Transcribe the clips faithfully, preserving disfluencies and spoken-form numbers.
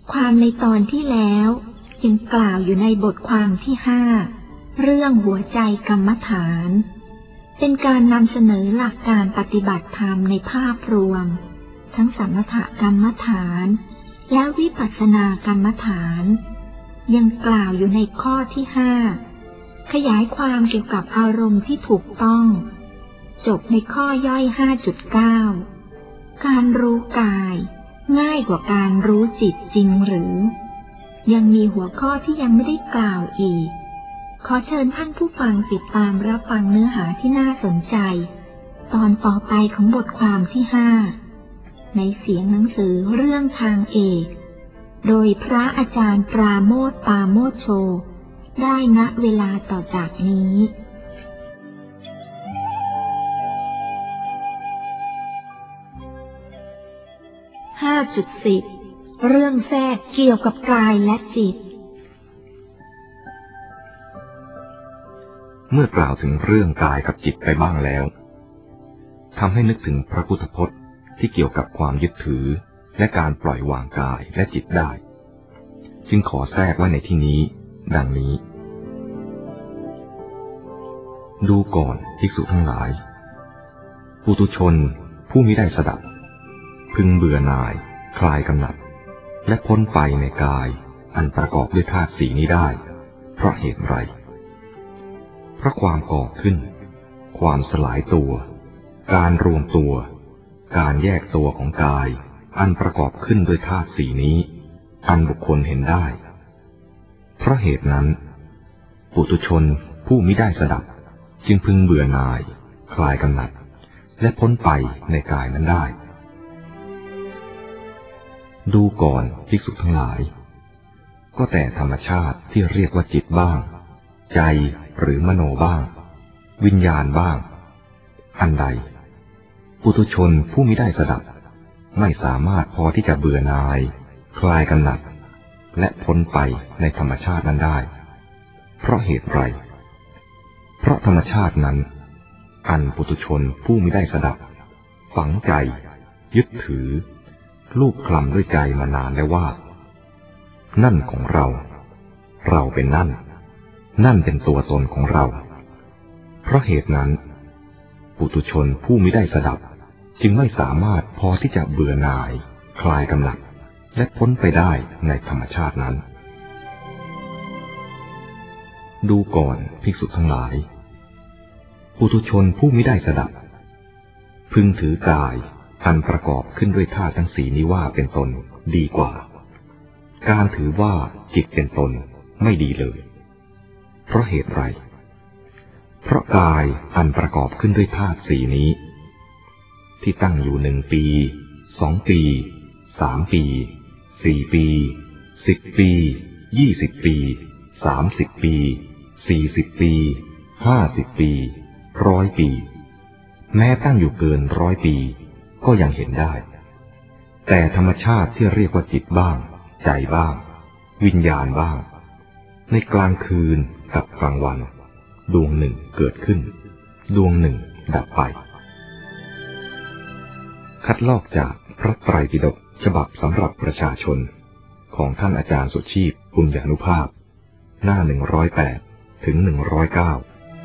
ความในตอนที่แล้วยังกล่าวอยู่ในบทความที่ห้าเรื่องหัวใจกรรมฐานเป็นการนำเสนอหลักการปฏิบัติธรรมในภาพรวมทั้งสมถกรรมฐานและวิปัสสนากรรมฐานยังกล่าวอยู่ในข้อที่ห้าขยายความเกี่ยวกับอารมณ์ที่ถูกต้องจบในข้อย่อย ห้าจุดเก้า การรู้กายง่ายกว่าการรู้จิตจริงหรือยังมีหัวข้อที่ยังไม่ได้กล่าวอีกขอเชิญท่านผู้ฟังติดตามรับฟังเนื้อหาที่น่าสนใจตอนต่อไปของบทความที่ห้าในเสียงหนังสือเรื่องทางเอกโดยพระอาจารย์ปราโมทย์ปาโมทย์โชได้ณเวลาต่อจากนี้ ห้าจุดสิบ เรื่องแทรกเกี่ยวกับกายและจิตเมื่อกล่าวถึงเรื่องกายกับจิตไปบ้างแล้วทำให้นึกถึงพระพุทธพจน์ที่เกี่ยวกับความยึดถือและการปล่อยวางกายและจิตได้จึงขอแทรกไว้ในที่นี้ดังนี้ดูก่อนภิกษุทั้งหลายปุถุชนผู้มิได้สดับพึงเบื่อหน่ายคลายกำหนัดและพ้นไปในกายอันประกอบด้วยธาตุสี่นี้ได้เพราะเหตุไรเพราะความก่อขึ้นความสลายตัวการรวมตัวการแยกตัวของกายอันประกอบขึ้นด้วยธาตุสี่นี้อันบุคคลเห็นได้เพราะเหตุนั้นปุถุชนผู้มิได้สดับจึงพึงเบื่อหน่ายคลายกำหนัดและพ้นไปในกายนั้นได้ดูก่อนภิกษุทั้งหลายก็แต่ธรรมชาติที่เรียกว่าจิตบ้างใจหรือมโนบ้างวิญญาณบ้างอันใดปุถุชนผู้มิได้สดับไม่สามารถพอที่จะเบื่อหน่ายคลายกำหนัดและพ้นไปในธรรมชาตินั้นได้เพราะเหตุไรเพราะธรรมชาตินั้นอันปุถุชนผู้มิได้สดับฝังใจยึดถือลูบคลำด้วยใจมานานแล้วว่านั่นของเราเราเป็นนั่นนั่นเป็นตัวตนของเราเพราะเหตุนั้นปุถุชนผู้มิได้สดับจึงไม่สามารถพอที่จะเบื่อหน่ายคลายกำหนัดและพ้นไปได้ในธรรมชาตินั้นดูก่อนภิกษุทั้งหลายปุถุชนผู้มิได้สดับพึงถือกายอันประกอบขึ้นด้วยธาตุทั้งสี่นี้ว่าเป็นตนดีกว่าการถือว่าจิตเป็นตนไม่ดีเลยเพราะเหตุไรเพราะกายอันประกอบขึ้นด้วยธาตุสี่นี้ที่ตั้งอยู่หนึ่งปีสองปีสามปีสี่ปีสิบปียี่สิบปีสามสิบปีสี่สิบปีห้าสิบปีร้อยปีแม้ตั้งอยู่เกินร้อยปีก็ยังเห็นได้แต่ธรรมชาติที่เรียกว่าจิตบ้างใจบ้างวิญญาณบ้างในกลางคืนกับกลางวันดวงหนึ่งเกิดขึ้นดวงหนึ่งดับไปคัดลอกจากพระไตรปิฎกฉบับสำหรับประชาชนของท่านอาจารย์สุชีพปุญญานุภาพหน้าหนึ่งร้อยแปดถึงหนึ่งร้อยเก้า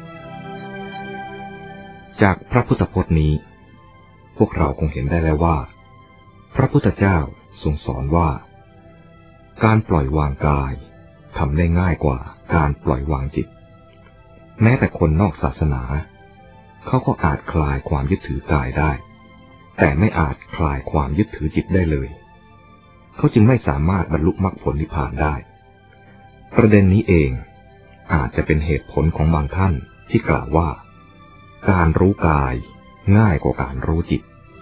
จากพระพุทธพจน์นี้พวกเราคงเห็นได้แล้วว่าพระพุทธเจ้าทรงสอนว่าการปล่อยวางกายทำได้ง่ายกว่าการปล่อยวางจิตแม้แต่คนนอกศาสนาเขาก็อาจคลายความยึดถือกายได้แต่ไม่อาจคลายความยึดถือจิตได้เลยเขาจึงไม่สามารถบรรลุมรรคผลนิพพานได้ประเด็นนี้เองอาจจะเป็นเหตุผลของบางท่านที่กล่าวว่าการรู้กายง่ายกว่าการรู้จิต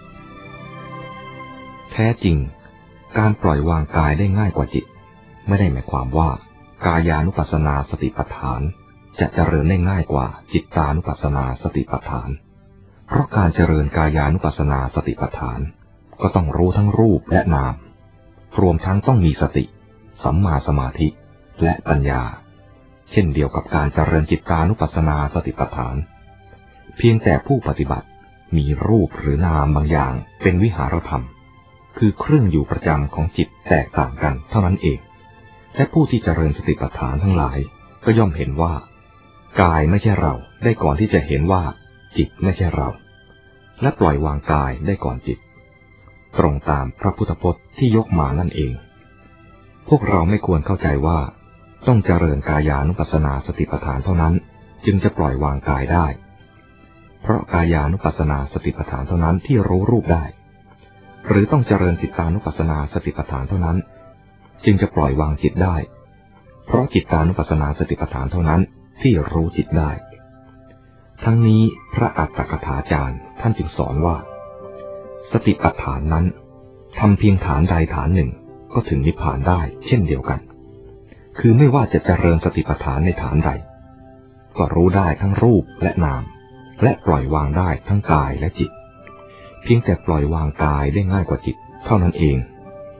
แท้จริงการปล่อยวางกายได้ง่ายกว่าจิตไม่ได้หมายความว่ากายานุปัสสนาสติปัฏฐานจะเจริญได้ง่ายกว่าจิตตานุปัสสนาสติปัฏฐานเพราะการเจริญกายานุปัสสนาสติปัฏฐานก็ต้องรู้ทั้งรูปและนามรวมทั้งต้องมีสติสัมมาสมาธิและปัญญาเช่นเดียวกับการเจริญจิตตานุปัสสนาสติปัฏฐานเพียงแต่ผู้ปฏิบัติมีรูปหรือนามบางอย่างเป็นวิหารธรรมคือเครื่องอยู่ประจำของจิตแตกต่างกันเท่านั้นเองและผู้ที่เจริญสติปัฏฐานทั้งหลายก็ย่อมเห็นว่ากายไม่ใช่เราได้ก่อนที่จะเห็นว่าจิตไม่ใช่เราและปล่อยวางกายได้ก่อนจิตตรงตามพระพุทธพจน์ที่ยกมานั่นเองพวกเราไม่ควรเข้าใจว่าต้องเจริญกายานุปัสสนาสติปัฏฐานเท่านั้นจึงจะปล่อยวางกายได้เพราะกายานุปัสสนาสติปัฏฐานเท่านั้นที่รู้รูปได้หรือต้องเจริญจิตานุปัสสนาสติปัฏฐานเท่านั้นจึงจะปล่อยวางจิตได้เพราะจิตานุปัสสนาสติปัฏฐานเท่านั้นที่รู้จิตได้ทั้งนี้พระอัตถกถาจารย์ท่านจึงสอนว่าสติปัฏฐานนั้นทำเพียงฐานใดฐานหนึ่งก็ถึงนิพพานได้เช่นเดียวกันคือไม่ว่าจะเจริญสติปัฏฐานในฐานใดก็รู้ได้ทั้งรูปและนามและปล่อยวางได้ทั้งกายและจิตเพียงแต่ปล่อยวางกายได้ง่ายกว่าจิตเท่านั้นเอง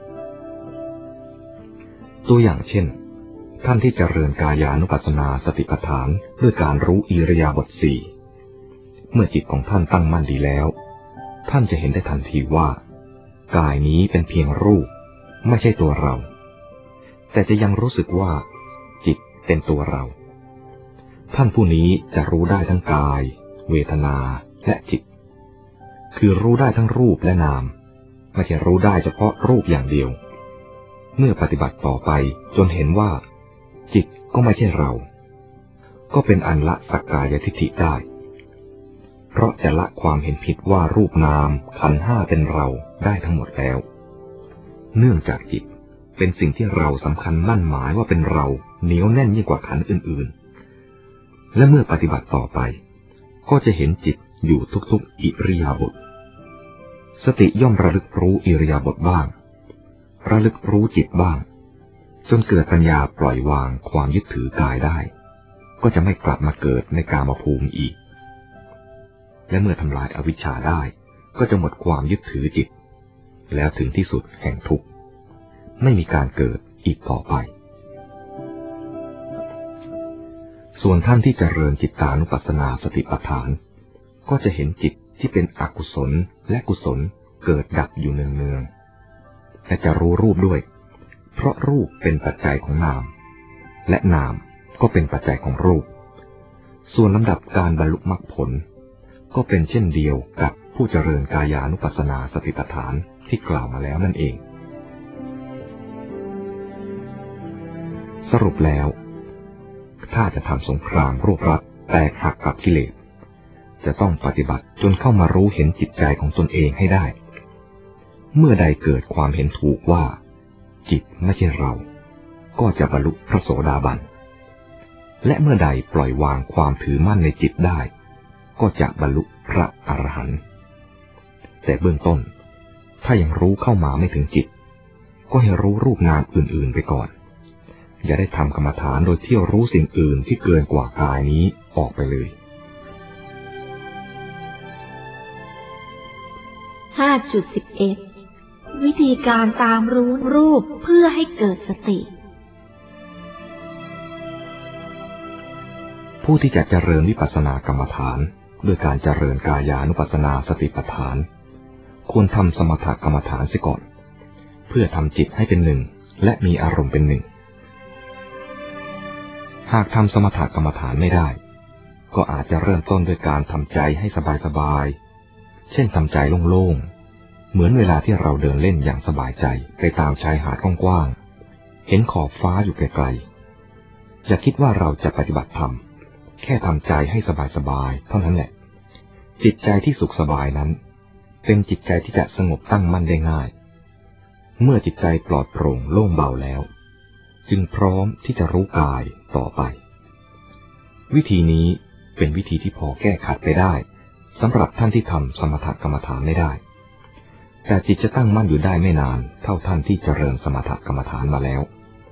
ตัวอย่างเช่นท่านที่เจริญกายานุปัสสนาสติปัฏฐานด้วยการรู้อิริยาบถสี่เมื่อจิตของท่านตั้งมั่นดีแล้วท่านจะเห็นได้ทันทีว่ากายนี้เป็นเพียงรูปไม่ใช่ตัวเราแต่จะยังรู้สึกว่าจิตเป็นตัวเราท่านผู้นี้จะรู้ได้ทั้งกายเวทนาและจิตคือรู้ได้ทั้งรูปและนามไม่ใช่รู้ได้เฉพาะรูปอย่างเดียวเมื่อปฏิบัติต่อไปจนเห็นว่าจิตก็ไม่ใช่เราก็เป็นอันละสักกายทิฏฐิได้เพราะจะละความเห็นผิดว่ารูปนามขันธ์ห้าเป็นเราได้ทั้งหมดแล้วเนื่องจากจิตเป็นสิ่งที่เราสำคัญมั่นหมายว่าเป็นเราเหนียวแน่นยิ่งกว่าขันธ์อื่นๆและเมื่อปฏิบัติต่อไปก็จะเห็นจิตอยู่ทุกๆอิริยาบถสติย่อมระลึกรู้อิริยาบถบ้างระลึกรู้จิตบ้างจนเกิดปัญญาปล่อยวางความยึดถือกายได้ก็จะไม่กลับมาเกิดในกามภูมิอีกและเมื่อทำลายอวิชชาได้ก็จะหมดความยึดถือจิตแล้วถึงที่สุดแห่งทุกข์ไม่มีการเกิดอีกต่อไปส่วนท่านที่เจริญจิตานุปัสสนาสติปัฏฐานก็จะเห็นจิตที่เป็นอกุศลและกุศลเกิดดับอยู่เนืองๆและจะรู้รูปด้วยเพราะรูปเป็นปัจจัยของนามและนามก็เป็นปัจจัยของรูปส่วนลำดับการบรรลุมรรคผลก็เป็นเช่นเดียวกับผู้เจริญกายานุปัสสนาสติปัฏฐานที่กล่าวมาแล้วนั่นเองสรุปแล้วถ้าจะทำสงครามรวบรัดแตกหักกับกิเลสจะต้องปฏิบัติจนเข้ามารู้เห็นจิตใจของตนเองให้ได้เมื่อใดเกิดความเห็นถูกว่าจิตไม่ใช่เราก็จะบรรลุพระโสดาบันและเมื่อใดปล่อยวางความถือมั่นในจิตได้ก็จะบรรลุพระอรหันต์แต่เบื้องต้นถ้ายังรู้เข้ามาไม่ถึงจิตก็ให้รู้รูปนามอื่นๆไปก่อนอย่าได้ทำกรรมฐานโดยเที่ยวรู้สิ่งอื่นที่เกินกว่ากายนี้ออกไปเลยห้าจุดสิบเอ็ด วิธีการตามรู้รูปเพื่อให้เกิดสติผู้ที่จะเจริญวิปัสสนากรรมฐานด้วยการเจริญกายานุปัสสนาสติปัฏฐานควรทำสมถกรรมฐานเสียก่อนเพื่อทำจิตให้เป็นหนึ่งและมีอารมณ์เป็นหนึ่งหากทำสมถกรรมฐานไม่ได้ก็อาจจะเริ่มต้นด้วยการทำใจให้สบายๆเช่นทำใจโล่งๆเหมือนเวลาที่เราเดินเล่นอย่างสบายใจไปตามชายหาดกว้างๆเห็นขอบฟ้าอยู่ไกลๆอย่าคิดว่าเราจะปฏิบัติธรรมแค่ทำใจให้สบายๆเท่านั้นแหละจิตใจที่สุขสบายนั้นเป็นจิตใจที่จะสงบตั้งมั่นได้ง่ายเมื่อจิตใจปลอดโปร่งโล่งเบาแล้วจึงพร้อมที่จะรู้กายต่อไปวิธีนี้เป็นวิธีที่พอแก้ขัดไปได้สำหรับท่านที่ทำสมถกรรมฐานไม่ได้แต่จิตจะตั้งมั่นอยู่ได้ไม่นานเท่าท่านที่เจริญสมถกรรมฐานมาแล้ว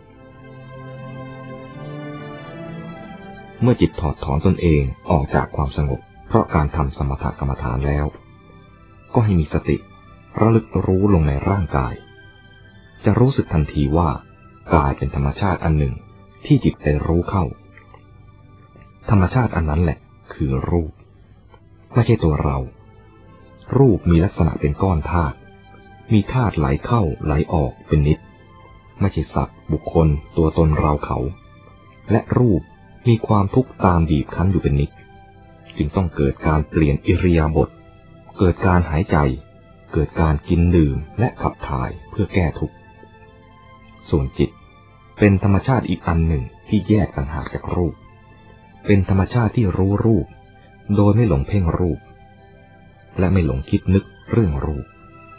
เมื่อจิตถอดถอนตนเองออกจากความสงบเพราะการทำสมถกรรมฐานแล้วก็ให้มีสติระลึกรู้ลงในร่างกายจะรู้สึกทันทีว่ากายเป็นธรรมชาติอันหนึ่งที่จิตไปรู้เข้าธรรมชาติอันนั้นแหละคือรูปไม่ใช่ตัวเรารูปมีลักษณะเป็นก้อนธาตุมีธาตุไหลเข้าไหลออกเป็นนิจไม่ใช่สัตว์บุคคลตัวตนเราเขาและรูปมีความทุกข์ตามบีบคั้นอยู่เป็นนิจจึงต้องเกิดการเปลี่ยนอิริยาบถเกิดการหายใจเกิดการกินดื่มและขับถ่ายเพื่อแก้ทุกข์ส่วนจิตเป็นธรรมชาติอีกอันหนึ่งที่แยกต่างหากจากรูปเป็นธรรมชาติที่รู้รูปโดยไม่หลงเพ่งรูปและไม่หลงคิดนึกเรื่องรูป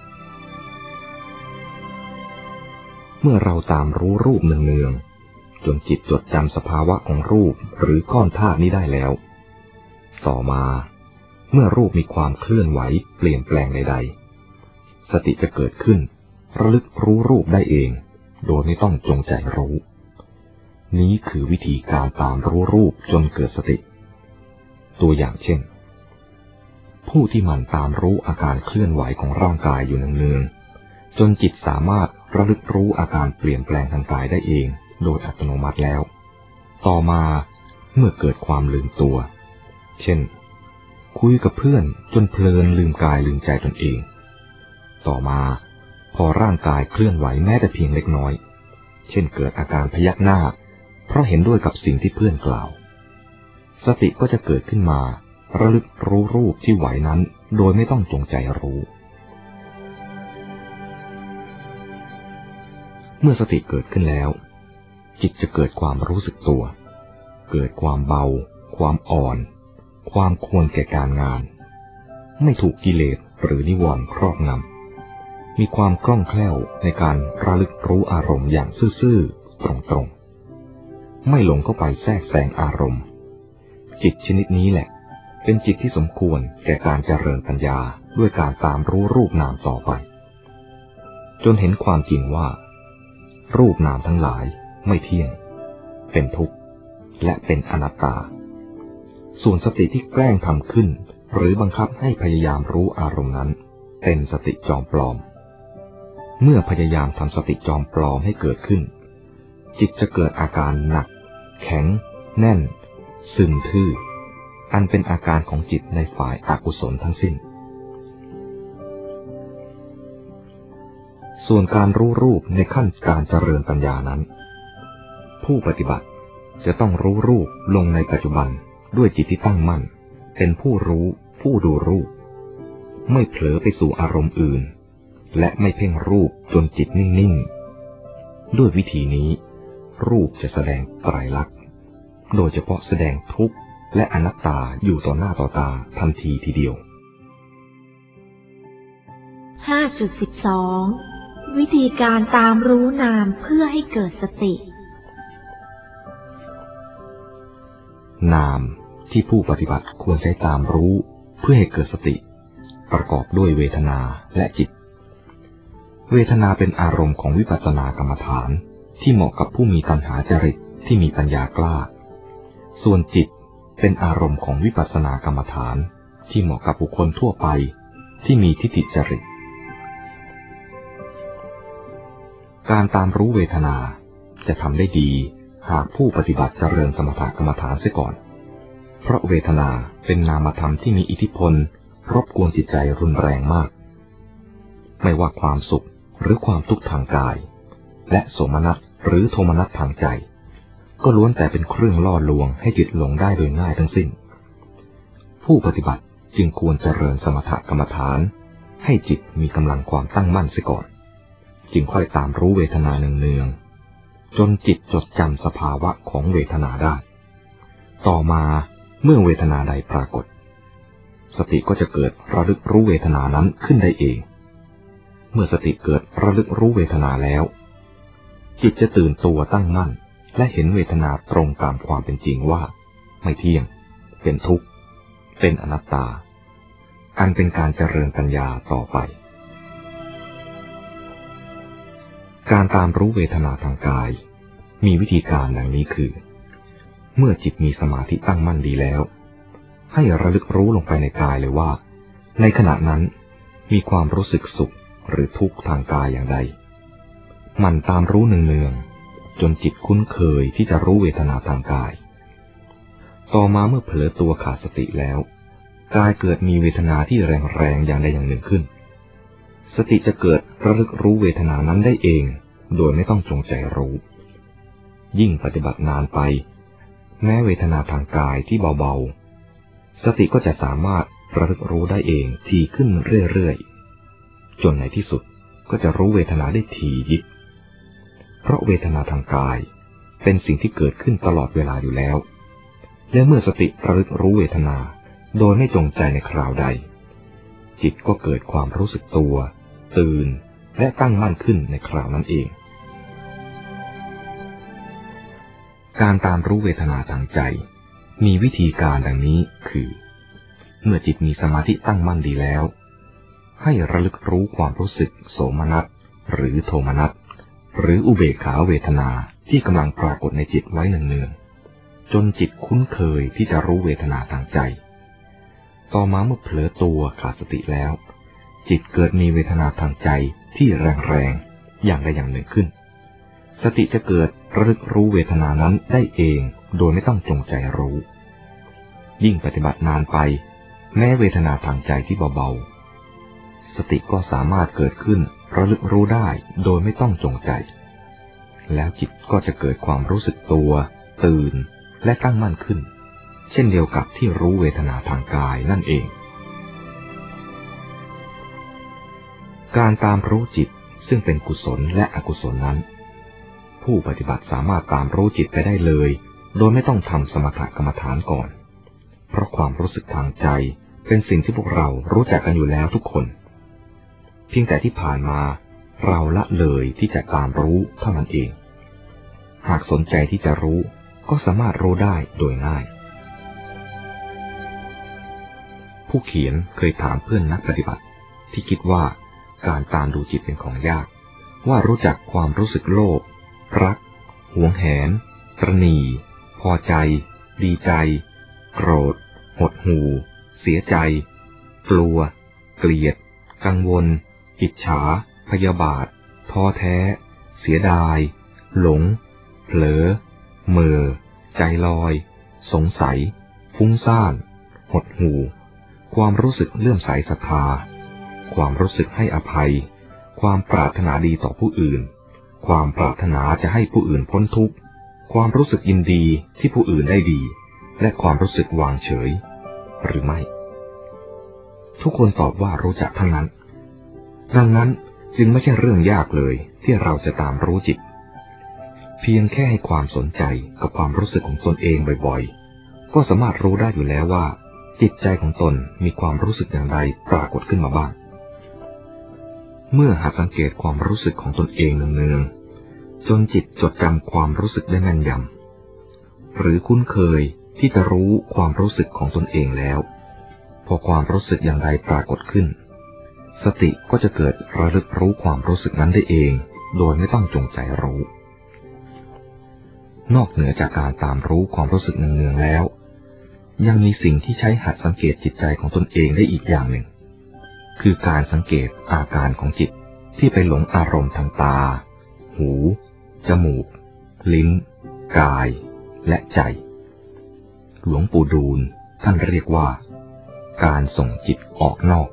เมื่อเราตามรู้รูปเนืองๆจนจิตจดจำสภาวะของรูปหรือก้อนธาตุนี้ได้แล้วต่อมาเมื่อรูปมีความเคลื่อนไหวเปลี่ยนแปลงใดๆสติจะเกิดขึ้นระลึกรู้รูปได้เองโดยไม่ต้องจงใจรู้นี้คือวิธีการตามรู้รูปจนเกิดสติตัวอย่างเช่นผู้ที่หมั่นตามรู้อาการเคลื่อนไหวของร่างกายอยู่เนืองๆจนจิตสามารถระลึกรู้อาการเปลี่ยนแปลงทางกายได้เองโดยอัตโนมัติแล้วต่อมาเมื่อเกิดความลืมตัวเช่นคุยกับเพื่อนจนเพลินลืมกายลืมใจตนเองต่อมาพอร่างกายเคลื่อนไหวแม้แต่เพียงเล็กน้อยเช่นเกิดอาการพยักหน้าเพราะเห็นด้วยกับสิ่งที่เพื่อนกล่าวสติก็จะเกิดขึ้นมาระลึกรู้รูปที่ไหวนั้นโดยไม่ต้องจงใจรู้เมื่อสติเกิดขึ้นแล้วจิตจะเกิดความรู้สึกตัวเกิดความเบาความอ่อนความควรแก่การงานไม่ถูกกิเลสหรือนิวรณ์ครอบงำมีความคล่องแคล่วในการระลึกรู้อารมณ์อย่างซื่อๆตรงๆไม่หลงเข้าไปแทรกแซงอารมณ์จิตชนิดนี้แหละเป็นจิตที่สมควรแก่การเจริญปัญญาด้วยการตามรู้รูปนามต่อไปจนเห็นความจริงว่ารูปนามทั้งหลายไม่เที่ยงเป็นทุกข์และเป็นอนัตตาส่วนสติที่แกล้งทำขึ้นหรือบังคับให้พยายามรู้อารมณ์นั้นเป็นสติจอมปลอมเมื่อพยายามทำสติจอมปลอมให้เกิดขึ้นจิตจะเกิดอาการหนักแข็งแน่นซึมทื่ออันเป็นอาการของจิตในฝ่ายอกุศลทั้งสิ้นส่วนการรู้รูปในขั้นการเจริญปัญญานั้นผู้ปฏิบัติจะต้องรู้รูปลงในปัจจุบันด้วยจิตที่ตั้งมั่นเป็นผู้รู้ผู้ดูรูปไม่เผลอไปสู่อารมณ์อื่นและไม่เพ่งรูปจนจิตนิ่งๆด้วยวิธีนี้รูปจะแสดงไตรลักษณ์โดยเฉพาะแสดงทุกข์และอนัตตาอยู่ต่อหน้าต่อตาทันทีทีเดียวห้าจุดสิบสอง วิธีการตามรู้นามเพื่อให้เกิดสตินามที่ผู้ปฏิบัติควรใช้ตามรู้เพื่อให้เกิดสติประกอบด้วยเวทนาและจิตเวทนาเป็นอารมณ์ของวิปัสสนากรรมฐานที่เหมาะกับผู้มีตัณหาจริตที่มีปัญญากล้าส่วนจิตเป็นอารมณ์ของวิปัสสนากรรมฐานที่เหมาะกับบุคคลทั่วไปที่มีทิฏฐิจริตการตามรู้เวทนาจะทำได้ดีหากผู้ปฏิบัติเจริญสมถกรรมฐานเสียก่อนเพราะเวทนาเป็นนามธรรมที่มีอิทธิพลรบกวนจิตใจรุนแรงมากไม่ว่าความสุขหรือความทุกข์ทางกายและโสมนัสหรือโทมนัสทางใจก็ล้วนแต่เป็นเครื่องล่อลวงให้จิตหลงได้โดยง่ายทั้งสิ้นผู้ปฏิบัติจึงควรเจริญสมถกรรมฐานให้จิตมีกำลังความตั้งมั่นเสียก่อนจึงค่อยตามรู้เวทนาเนืองๆจนจิตจดจำสภาวะของเวทนาได้ต่อมาเมื่อเวทนาใดปรากฏสติก็จะเกิดระลึกรู้เวทนานั้นขึ้นได้เองเมื่อสติเกิดระลึกรู้เวทนาแล้วจิตจะตื่นตัวตั้งมั่นและเห็นเวทนาตรงตามความเป็นจริงว่าไม่เที่ยงเป็นทุกข์เป็นอนัตตาอันเป็นการเจริญปัญญาต่อไปการตามรู้เวทนาทางกายมีวิธีการดังนี้คือเมื่อจิตมีสมาธิตั้งมั่นดีแล้วให้ระลึกรู้ลงไปในกายเลยว่าในขณะนั้นมีความรู้สึกสุขหรือทุกข์ทางกายอย่างใดมันตามรู้เนืองๆจนจิตคุ้นเคยที่จะรู้เวทนาทางกายต่อมาเมื่อเผลอตัวขาดสติแล้วกายเกิดมีเวทนาที่แรงๆอย่างใดอย่างหนึ่งขึ้นสติจะเกิดระลึกรู้เวทนานั้นได้เองโดยไม่ต้องจงใจรู้ยิ่งปฏิบัตินานไปแม้เวทนาทางกายที่เบาๆสติก็จะสามารถระลึกรู้ได้เองทีขึ้นเรื่อยๆจนในที่สุดก็จะรู้เวทนาได้ทียิบเพราะเวทนาทางกายเป็นสิ่งที่เกิดขึ้นตลอดเวลาอยู่แล้วและเมื่อสติระลึกรู้เวทนาโดยไม่จงใจในคราวใดจิตก็เกิดความรู้สึกตัวตื่นและตั้งมั่นขึ้นในคราวนั้นเองการตามรู้เวทนาทางใจมีวิธีการดังนี้คือเมื่อจิตมีสมาธิตั้งมั่นดีแล้วให้ระลึกรู้ความรู้สึกโสมนัสหรือโทมนัสหรืออุเบกขาเวทนาที่กำลังปรากฏในจิตไว้เนืองๆจนจิตคุ้นเคยที่จะรู้เวทนาทางใจต่อมาเมื่อเผลอตัวขาดสติแล้วจิตเกิดมีเวทนาทางใจที่แรงๆอย่างใดอย่างหนึ่งขึ้นสติจะเกิดระลึกรู้เวทนานั้นได้เองโดยไม่ต้องจงใจรู้ยิ่งปฏิบัตินานไปแม้เวทนาทางใจที่เบาๆสติก็สามารถเกิดขึ้นระลึกรู้ได้โดยไม่ต้องจงใจแล้วจิตก็จะเกิดความรู้สึกตัวตื่นและตั้งมั่นขึ้นเช่นเดียวกับที่รู้เวทนาทางกายนั่นเองการตามรู้จิตซึ่งเป็นกุศลและอกุศลนั้นผู้ปฏิบัติสามารถตามรู้จิตไปได้เลยโดยไม่ต้องทำสมถกรรมฐานก่อนเพราะความรู้สึกทางใจเป็นสิ่งที่พวกเรารู้จักกันอยู่แล้วทุกคนเพียงแต่ที่ผ่านมาเราละเลยที่จะตามรู้เท่านั้นเองหากสนใจที่จะรู้ก็สามารถรู้ได้โดยง่ายผู้เขียนเคยถามเพื่อนนักปฏิบัติที่คิดว่าการตามดูจิตเป็นของยากว่ารู้จักความรู้สึกโลภรักหวงแหนตระหนี่พอใจดีใจโกรธหดหู่เสียใจกลัวเกลียดกังวลอิจฉาพยาบาทท้อแท้เสียดายหลงเผลอเม่อใจลอยสงสัยฟุ้งซ่านหดหู่ความรู้สึกเลื่อมใสศรัทธาความรู้สึกให้อภัยความปรารถนาดีต่อผู้อื่นความปรารถนาจะให้ผู้อื่นพ้นทุกข์ความรู้สึกยินดีที่ผู้อื่นได้ดีและความรู้สึกวางเฉยหรือไม่ทุกคนตอบว่ารู้จักทั้งนั้นดังนั้นจึงไม่ใช่เรื่องยากเลยที่เราจะตามรู้จิตเพียงแค่ให้ความสนใจกับความรู้สึกของตนเองบ่อยๆก็สามารถรู้ได้อยู่แล้วว่าจิตใจของตนมีความรู้สึกอย่างไรปรากฏขึ้นมาบ้างเมื่อหัดสังเกตความรู้สึกของตนเองเนืองๆจนจิตจดจำความรู้สึกได้แม่นยำหรือคุ้นเคยที่จะรู้ความรู้สึกของตนเองแล้วพอความรู้สึกอย่างไรปรากฏขึ้นสติก็จะเกิดระลึกรู้ความรู้สึกนั้นได้เองโดยไม่ต้องจงใจรู้นอกเหนือจากการตามรู้ความรู้สึกเนืองๆแล้วยังมีสิ่งที่ใช้หัดสังเกตจิตใจของตนเองได้อีกอย่างหนึ่งคือการสังเกตอาการของจิตที่ไปหลงอารมณ์ทางตาหูจมูกลิ้นกายและใจหลวงปู่ดูลท่านเรียกว่าการส่งจิตออกนอก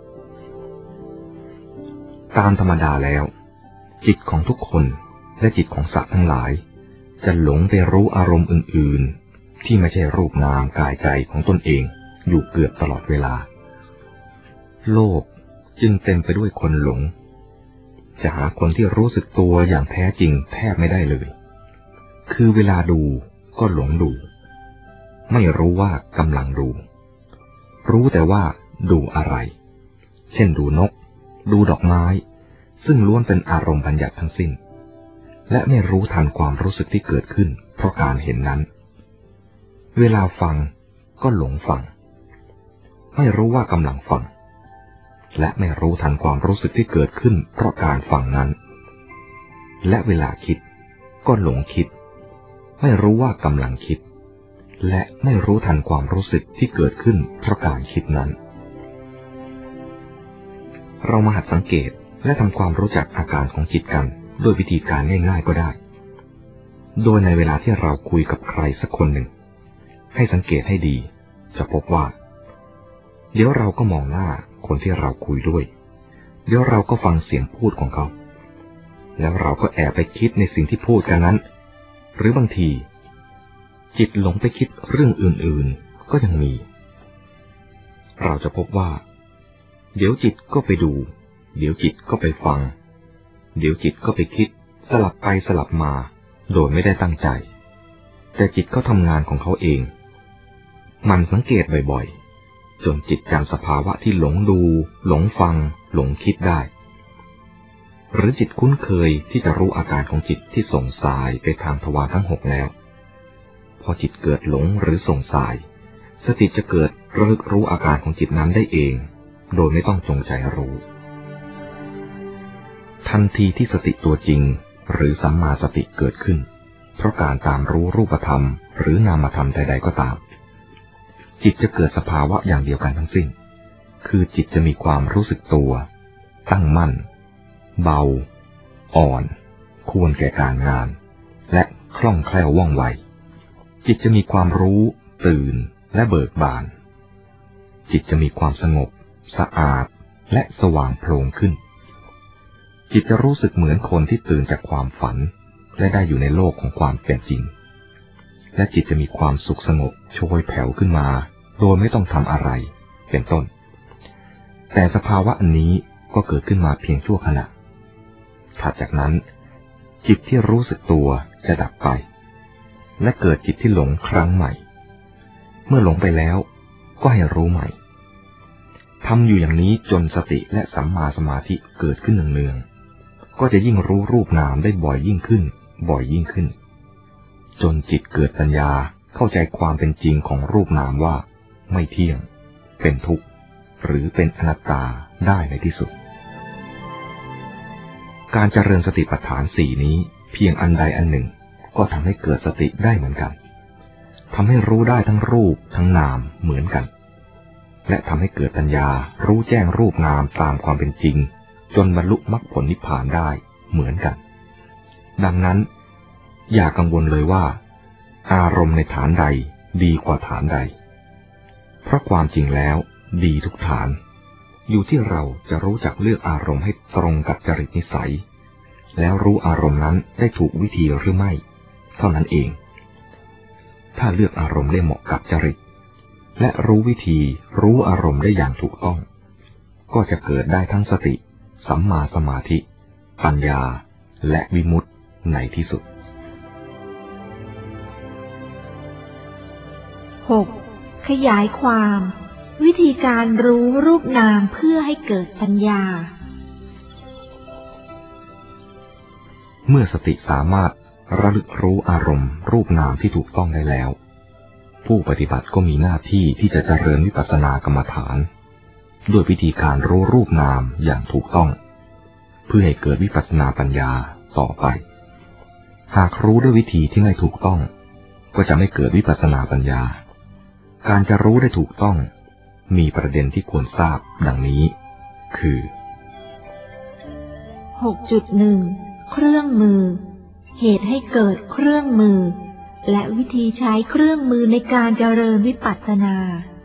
ตามธรรมดาแล้วจิตของทุกคนและจิตของสัตว์ทั้งหลายจะหลงไปรู้อารมณ์อื่นๆที่ไม่ใช่รูปนามกายใจของตนเองอยู่เกือบตลอดเวลาโลกจึงเต็มไปด้วยคนหลงจะหาคนที่รู้สึกตัวอย่างแท้จริงแทบไม่ได้เลยคือเวลาดูก็หลงดูไม่รู้ว่ากำลังดูรู้แต่ว่าดูอะไรเช่นดูนกดูดอกไม้ซึ่งล้วนเป็นอารมณ์บัญญัติทั้งสิ้นและไม่รู้ทันความรู้สึกที่เกิดขึ้นเพราะการเห็นนั้นเวลาฟังก็หลงฟังไม่รู้ว่ากำลังฟังและไม่รู้ทันความรู้สึกที่เกิดขึ้นเพราะการฟังนั้นและเวลาคิดก็หลงคิดไม่รู้ว่ากำลังคิดและไม่รู้ทันความรู้สึกที่เกิดขึ้นเพราะการคิดนั้นเรามาหัดสังเกตและทำความรู้จักอาการของจิตกันด้วยวิธีการง่ายๆก็ได้โดยในเวลาที่เราคุยกับใครสักคนหนึ่งให้สังเกตให้ดีจะพบว่าเดี๋ยวเราก็มองหน้าคนที่เราคุยด้วยเดี๋ยวเราก็ฟังเสียงพูดของเขาแล้วเราก็แอบไปคิดในสิ่งที่พูดกันนั้นหรือบางทีจิตหลงไปคิดเรื่องอื่นๆก็ยังมีเราจะพบว่าเดี๋ยวจิตก็ไปดูเดี๋ยวจิตก็ไปฟังเดี๋ยวจิตก็ไปคิดสลับไปสลับมาโดยไม่ได้ตั้งใจแต่จิตก็ทำงานของเขาเองมันสังเกตบ่อยๆจนจิตจำสภาวะที่หลงดูหลงฟังหลงคิดได้หรือจิตคุ้นเคยที่จะรู้อาการของจิตที่ส่งสายไปทางทวารทั้งหกแล้วพอจิตเกิดหลงหรือส่งสายสติจะเกิดระลึกรู้อาการของจิตนั้นได้เองโดยไม่ต้องจงใจรู้ทันทีที่สติตัวจริงหรือสัมมาสติเกิดขึ้นเพราะการตามรู้รูปธรรมหรือนามธรรมใดๆก็ตามจิตจะเกิดสภาวะอย่างเดียวกันทั้งสิ้นคือจิตจะมีความรู้สึกตัวตั้งมั่นเบาอ่อนควรแก่การงานและคล่องแคล่วว่องไวจิตจะมีความรู้ตื่นและเบิกบานจิตจะมีความสงบสะอาดและสว่างโพลงขึ้นจิตจะรู้สึกเหมือนคนที่ตื่นจากความฝันและได้อยู่ในโลกของความเป็นจริงและจิตจะมีความสุขสงบโชยแผ่วขึ้นมาโดยไม่ต้องทำอะไรเป็นต้นแต่สภาวะอันนี้ก็เกิดขึ้นมาเพียงชั่วขณะถัดจากนั้นจิตที่รู้สึกตัวจะดับไปและเกิดจิตที่หลงครั้งใหม่เมื่อหลงไปแล้วก็ให้รู้ใหม่ทำอยู่อย่างนี้จนสติและสัมมาสมาธิเกิดขึ้นเนืองๆก็จะยิ่งรู้รูปนามได้บ่อยยิ่งขึ้นบ่อยยิ่งขึ้นจนจิตเกิดปัญญาเข้าใจความเป็นจริงของรูปนามว่าไม่เที่ยงเป็นทุกข์หรือเป็นอนัตตาได้ในที่สุดการเจริญสติปัฏฐานสี่นี้เพียงอันใดอันหนึ่งก็ทำให้เกิดสติได้เหมือนกันทำให้รู้ได้ทั้งรูปทั้งนามเหมือนกันและทำให้เกิดปัญญารู้แจ้งรูปนามตามความเป็นจริงจนบรรลุมรรคผลนิพพานได้เหมือนกันดังนั้นอย่ากังวลเลยว่าอารมณ์ในฐานใดดีกว่าฐานใดเพราะความจริงแล้วดีทุกฐานอยู่ที่เราจะรู้จักเลือกอารมณ์ให้ตรงกับจริตนิสัยแล้วรู้อารมณ์นั้นได้ถูกวิธีหรือไม่เท่านั้นเองถ้าเลือกอารมณ์ได้เหมาะกับจริตและรู้วิธีรู้อารมณ์ได้อย่างถูกต้องก็จะเกิดได้ทั้งสติสัมมาสมาธิปัญญาและวิมุตติในที่สุดหก. ขยายความวิธีการรู้รูปนามเพื่อให้เกิดปัญญาเมื่อสติสามารถระลึกรู้อารมณ์รูปนามที่ถูกต้องได้แล้วผู้ปฏิบัติก็มีหน้าที่ที่จะเจริญวิปัสสนากรรมฐานด้วยวิธีการรู้รูปนามอย่างถูกต้องเพื่อให้เกิดวิปัสสนาปัญญาต่อไปหากรู้ด้วยวิธีที่ไม่ถูกต้องก็จะไม่เกิดวิปัสสนาปัญญาการจะรู้ได้ถูกต้องมีประเด็นที่ควรทราบดังนี้คือหกจุดหนึ่ง เครื่องมือเหตุให้เกิดเครื่องมือและวิธีใช้เครื่องมือในการเจริญวิปัสสนา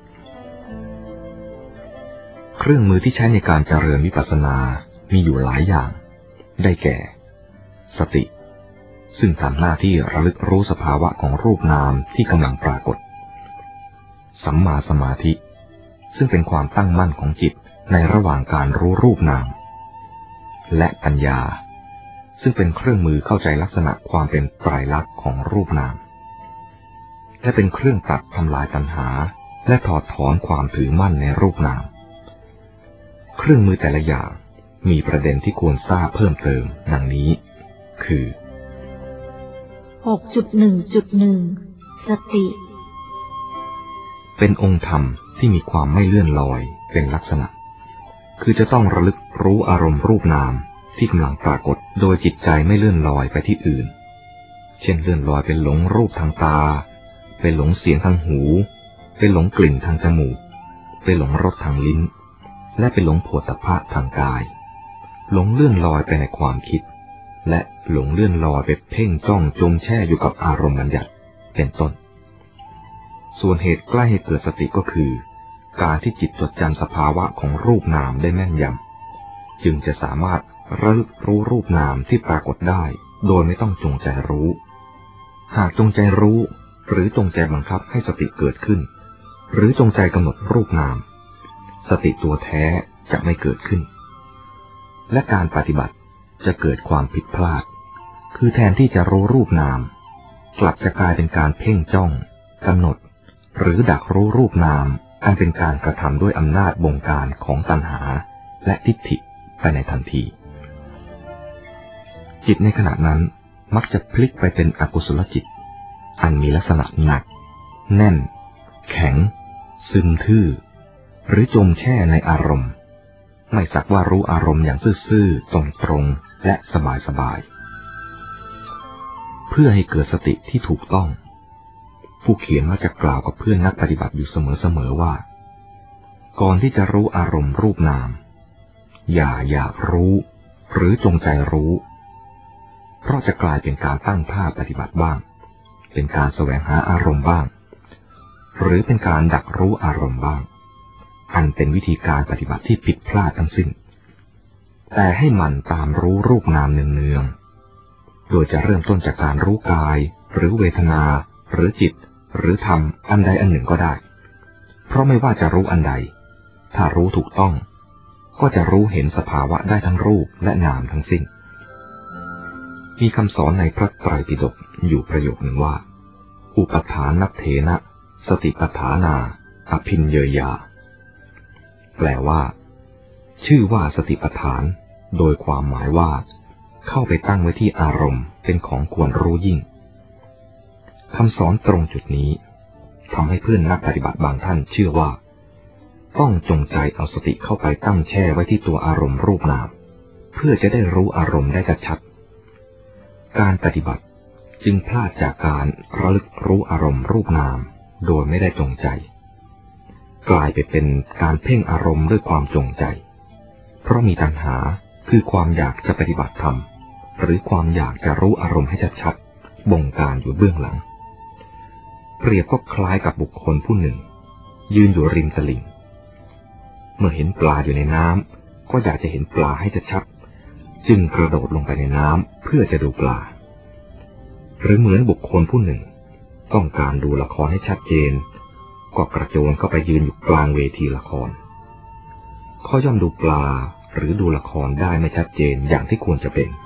เครื่องมือที่ใช้ในการเจริญวิปัสสนามีอยู่หลายอย่างได้แก่สติซึ่งทำหน้าที่ระลึกรู้สภาวะของรูปนามที่กำลังปรากฏสัมมาสมาธิซึ่งเป็นความตั้งมั่นของจิตในระหว่างการรู้รูปนามและปัญญาซึ่งเป็นเครื่องมือเข้าใจลักษณะความเป็นไตรลักษณ์ของรูปนามและเป็นเครื่องตัดทำลายตัณหาและถอดถอนความถือมั่นในรูปนามเครื่องมือแต่ละอย่างมีประเด็นที่ควรทราบเพิ่มเติมดังนี้คือหกจุดหนึ่งจุดหนึ่ง สติเป็นองค์ธรรมที่มีความไม่เลื่อนลอยเป็นลักษณะคือจะต้องระลึกรู้อารมณ์รูปนามที่กำลังปรากฏโดยจิตใจไม่เลื่อนลอยไปที่อื่นเช่นเลื่อนลอยเป็นหลงรูปทางตาเป็นหลงเสียงทางหูเป็นหลงกลิ่นทางจมูกเป็นหลงรสทางลิ้นและเป็นหลงโผฏฐัพพะทางกายหลงเลื่อนลอยไปในความคิดและหลงเลื่อนลอยไปเพ่งจ้องจมแช่อยู่กับอารมณ์บัญญัติเป็นต้นส่วนเหตุใกล้ให้เกิดสติก็คือการที่จิตจดจำสภาวะของรูปนามได้แม่นยจึงจะสามารถระลึกรู้รูปนามที่ปรากฏได้โดยไม่ต้องจงใจรู้หากจงใจรู้หรือจงใจบังคับให้สติเกิดขึ้นหรือจงใจกำหนดรูปนามสติตัวแท้จะไม่เกิดขึ้นและการปฏิบัติจะเกิดความผิดพลาดคือแทนที่จะรู้รูปนามกลับจะกลายเป็นการเพ่งจ้องกำหนดหรือดักรู้รูปนามอันเป็นการกระทำด้วยอำนาจบงการของตัณหาและทิฏฐิไปในทันทีจิตในขณะนั้นมักจะพลิกไปเป็นอกุศลจิตอันมีลักษณะหนักแน่นแข็งซึมทื่อหรือจมแช่ในอารมณ์ไม่สักว่ารู้อารมณ์อย่างซื่อๆตรงๆและสบายๆเพื่อให้เกิดสติที่ถูกต้องผู้เขียนมักจะกล่าวกับเพื่อนนักปฏิบัติอยู่เสมอๆว่าก่อนที่จะรู้อารมณ์รูปนามอย่าอยากรู้หรือจงใจรู้เพราะจะกลายเป็นการตั้งท่าปฏิบัติบ้างเป็นการแสวงหาอารมณ์บ้างหรือเป็นการดักรู้อารมณ์บ้างอันเป็นวิธีการปฏิบัติที่ผิดพลาดทั้งสิ้นแต่ให้มันตามรู้รูปนามเนืองๆโดยจะเริ่มต้นจากการรู้กายหรือเวทนาหรือจิตหรือธรรมอันใดอันหนึ่งก็ได้เพราะไม่ว่าจะรู้อันใดถ้ารู้ถูกต้องก็จะรู้เห็นสภาวะได้ทั้งรูปและนามทั้งสิ้นมีคำสอนในพระไตรปิฎกอยู่ประโยคหนึ่งว่าอุปทานัตเถนะสติปัฏฐานาอภินเยยาแปลว่าชื่อว่าสติปัฏฐานโดยความหมายว่าเข้าไปตั้งไว้ที่อารมณ์เป็นของควรรู้ยิ่งคำสอนตรงจุดนี้ทำให้เพื่อนนักปฏิบัติบางท่านเชื่อว่าต้องจงใจเอาสติเข้าไปตั้งแช่ไว้ที่ตัวอารมณ์รูปนามเพื่อจะได้รู้อารมณ์ได้ชัดๆการปฏิบัติจึงพลาดจากการระลึกรู้อารมณ์รูปนามโดยไม่ได้จงใจกลายไปเป็นการเพ่งอารมณ์ด้วยความจงใจเพราะมีตัณหาคือความอยากจะปฏิบัติธรรมหรือความอยากจะรู้อารมณ์ให้ชัดๆบงการอยู่เบื้องหลังเปรียบก็คล้ายกับบุคคลผู้หนึ่งยืนอยู่ริมตลิ่งเมื่อเห็นปลาอยู่ในน้ำก็อยากจะเห็นปลาให้ชัดๆจึงกระโดดลงไปในน้ำเพื่อจะดูปลาหรือเหมือนบุคคลผู้หนึ่งต้องการดูละครให้ชัดเจนก็กระโจนเข้าไปยืนอยู่กลางเวทีละครเขาย่อมดูปลาหรือดูละครได้ไม่ชัดเจนอย่างที่ควรจะเป็น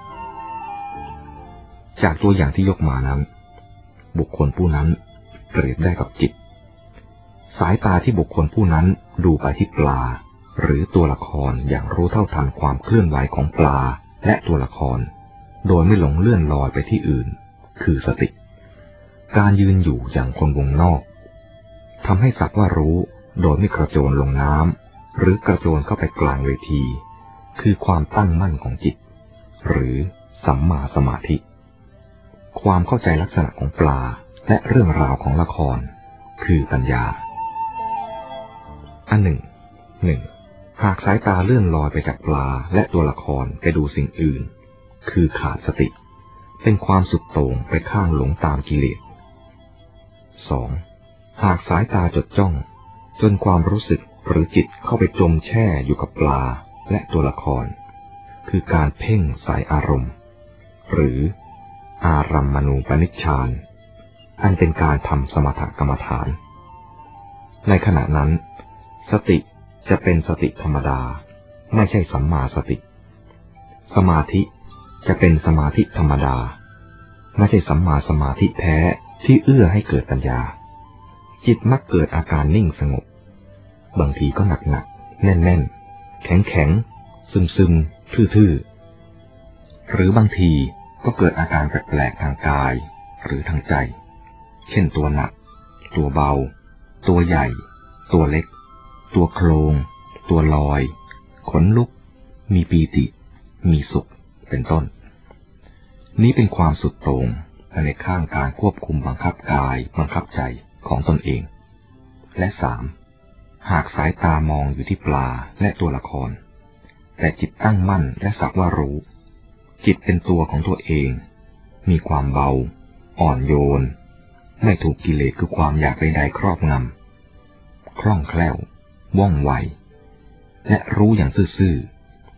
จากตัวอย่างที่ยกมานั้นบุคคลผู้นั้นเปรียบได้กับจิตสายตาที่บุคคลผู้นั้นดูไปที่ปลาหรือตัวละครอย่างรู้เท่าทันความเคลื่อนไหวของปลาและตัวละครโดยไม่หลงเลื่อนลอยไปที่อื่นคือสติการยืนอยู่อย่างคนวงนอกทำให้สักว่ารู้โดยไม่กระโจนลงน้ำหรือกระโจนเข้าไปกลางเวทีคือความตั้งมั่นของจิตหรือสัมมาสมาธิความเข้าใจลักษณะของปลาและเรื่องราวของละครคือปัญญาอันหนึ่งหนึ่งหากสายตาเลื่อนลอยไปจากปลาและตัวละครไปดูสิ่งอื่นคือขาดสติเป็นความสุดโต่งไปข้างหลงตามกิเลสสองหากสายตาจดจ้องจนความรู้สึกหรือจิตเข้าไปจมแช่อยู่กับปลาและตัวละครคือการเพ่งสายอารมณ์หรืออารัมมณูปนิชฌานอันเป็นการทำสมถกรรมฐานในขณะนั้นสติจะเป็นสติธรรมดาไม่ใช่สัมมาสติสมาธิจะเป็นสมาธิธรรมดาไม่ใช่สัมมาสมาธิแท้ที่เอื้อให้เกิดปัญญาจิตมักเกิดอาการนิ่งสงบบางทีก็หนักหนักแน่นแน่นแข็งแข็งซึมซึมทื่อๆหรือบางทีก็เกิดอาการแปลกๆทางกายหรือทางใจเช่นตัวหนักตัวเบาตัวใหญ่ตัวเล็กตัวโครงตัวลอยขนลุกมีปีติมีสุขเป็นต้นนี้เป็นความสุดโต่งในข้างการควบคุมบังคับกายบังคับใจของตนเองและสามหากสายตามองอยู่ที่ปลาและตัวละครแต่จิตตั้งมั่นและสักว่ารู้จิตเป็นตัวของตัวเองมีความเบาอ่อนโยนไม่ถูกกิเลสคือความอยากใดๆครอบงำคล่องแคล่วว่องไวและรู้อย่างซื่อ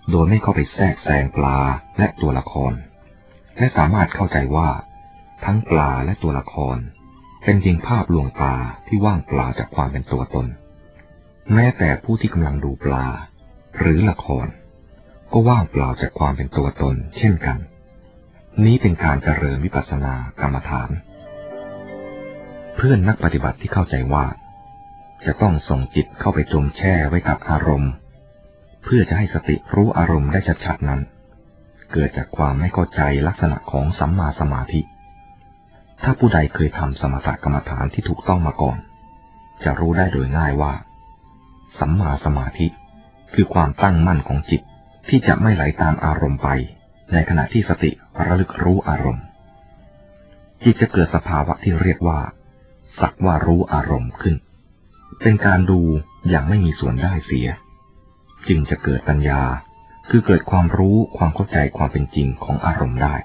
โดยไม่เข้าไปแทรกแซงปลาและตัวละครและสามารถเข้าใจว่าทั้งปลาและตัวละครเป็นเพียงภาพลวงตาที่ว่างเปล่าจากความเป็นตัวตนแม้แต่ผู้ที่กำลังดูปลาหรือละครก็ว่างเปล่าจากความเป็นตัวตนเช่นกันนี้เป็นการเจริญวิปัสสนากรรมฐานเพื่อนนักปฏิบัติที่เข้าใจว่าจะต้องส่งจิตเข้าไปจมแช่ไว้กับอารมณ์เพื่อจะให้สติรู้อารมณ์ได้ชัดๆนั้นเกิดจากความไม่เข้าใจลักษณะของสัมมาสมาธิถ้าผู้ใดเคยทำสมถกรรมฐานที่ถูกต้องมาก่อนจะรู้ได้โดยง่ายว่าสัมมาสมาธิคือความตั้งมั่นของจิตที่จะไม่ไหลตามอารมณ์ไปในขณะที่สติระลึกรู้อารมณ์จิตจะเกิดสภาวะที่เรียกว่าสักว่ารู้อารมณ์ขึ้นเป็นการดูอย่างไม่มีส่วนได้เสียจึงจะเกิดปัญญาคือเกิดความรู้ความเข้าใจความเป็นจริงของอารมณ์ได้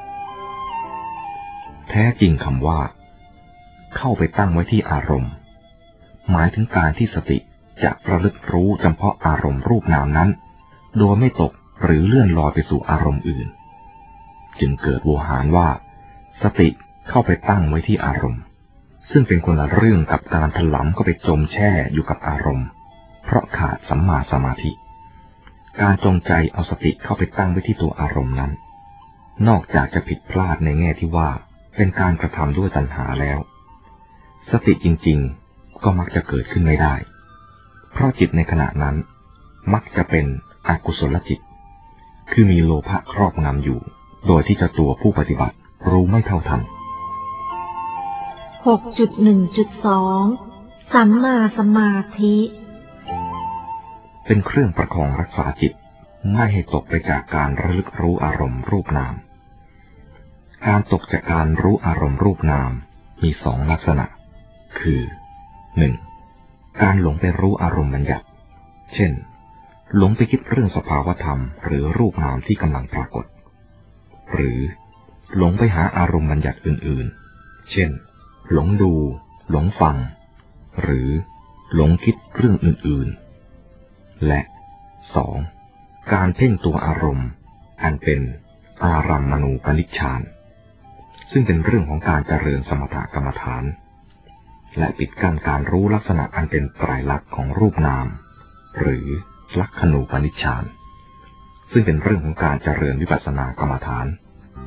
แท้จริงคำว่าเข้าไปตั้งไว้ที่อารมณ์หมายถึงการที่สติจะระลึกรู้เฉพาะอารมณ์รูปนามนั้นโดยไม่ตกหรือเลื่อนลอยไปสู่อารมณ์อื่นจึงเกิดโวหารว่าสติเข้าไปตั้งไว้ที่อารมณ์ซึ่งเป็นคนละเรื่องกับการถลำเข้าไปจมแช่อยู่กับอารมณ์เพราะขาดสัมมาสมาธิการจงใจเอาสติเข้าไปตั้งไว้ที่ตัวอารมณ์นั้นนอกจากจะผิดพลาดในแง่ที่ว่าเป็นการกระทำด้วยตัณหาแล้วสติจริงๆก็มักจะเกิดขึ้นไม่ได้เพราะจิตในขณะนั้นมักจะเป็นอกุศลจิตคือมีโลภะครอบงำอยู่โดยที่เจ้าตัวผู้ปฏิบัติรู้ไม่เท่าทันหกจุดหนึ่งจุดสอง สัมมาสมาธิเป็นเครื่องประคองรักษาจิตไม่ให้ตกไปจากการระลึกรู้อารมณ์รูปนามการตกจากการรู้อารมณ์รูปนามมีสองลักษณะคือ หนึ่ง. การหลงไปรู้อารมณ์บัญญัติเช่นหลงไปคิดเรื่องสภาวธรรมหรือรูปนามที่กำลังปรากฏหรือหลงไปหาอารมณ์บัญญัติอื่นๆเช่นหลงดูหลงฟังหรือหลงคิดเรื่องอื่นๆและ สอง. การเพ่งตัวอารมณ์อันเป็นอารัมมณูปนิชฌานซึ่งเป็นเรื่องของการเจริญสมถกรรมฐานและปิดกั้นการรู้ลักษณะอันเป็นไตรลักษณ์ของรูปนามหรือลักขณูปนิชฌานซึ่งเป็นเรื่องของการเจริญวิปัสสนากรรมฐาน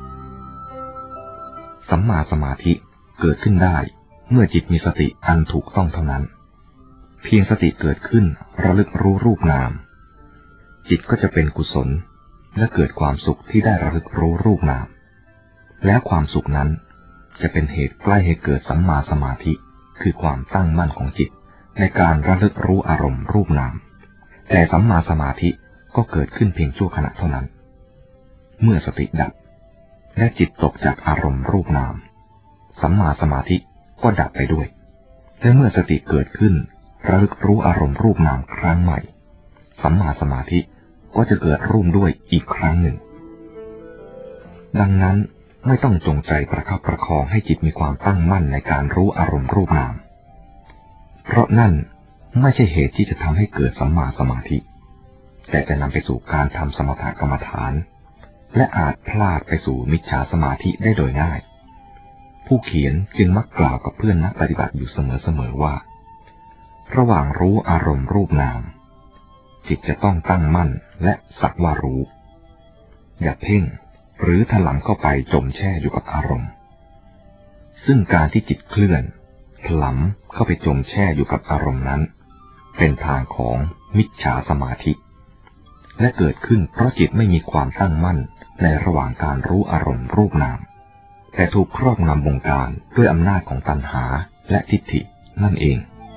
สัมมาสมาธิเกิดขึ้นได้เมื่อจิตมีสติอันถูกต้องเท่านั้นเพียงสติเกิดขึ้นระลึกรู้รูปนามจิตก็จะเป็นกุศลและเกิดความสุขที่ได้ระลึกรู้รูปนามและความสุขนั้นจะเป็นเหตุใกล้ให้เกิดสัมมาสมาธิคือความตั้งมั่นของจิตในการระลึกรู้อารมณ์รูปนามแต่สัมมาสมาธิก็เกิดขึ้นเพียงชั่วขณะเท่านั้นเมื่อสติดับและจิตตกจากอารมณ์รูปนามสัมมาสมาธิก็ดับไปด้วยและเมื่อสติเกิดขึ้นระลึกรู้อารมณ์รูปนามครั้งใหม่สัมมาสมาธิก็จะเกิดร่วมด้วยอีกครั้งหนึ่งดังนั้นไม่ต้องจงใจประคับประคองให้จิตมีความตั้งมั่นในการรู้อารมณ์รูปนามเพราะนั่นไม่ใช่เหตุที่จะทำให้เกิดสัมมาสมาธิแต่จะนำไปสู่การทำสมถกรรมฐานและอาจพลาดไปสู่มิจฉาสมาธิได้โดยง่ายผู้เขียนจึงมักกล่าวกับเพื่อนนักปฏิบัติอยู่เสมอๆว่าระหว่างรู้อารมณ์รูปนามจิตจะต้องตั้งมั่นและสักว่ารู้อย่าเพ่งหรือถลำเข้าไปจมแช่อยู่กับอารมณ์ซึ่งการที่จิตเคลื่อนถลำเข้าไปจมแช่อยู่กับอารมณ์นั้นเป็นทางของมิจฉาสมาธิและเกิดขึ้นเพราะจิตไม่มีความตั้งมั่นในระหว่างการรู้อารมณ์รูปนามแต่ถูกครอบงำบงการด้วยอำนาจของตัณหาและทิฏฐินั่นเอง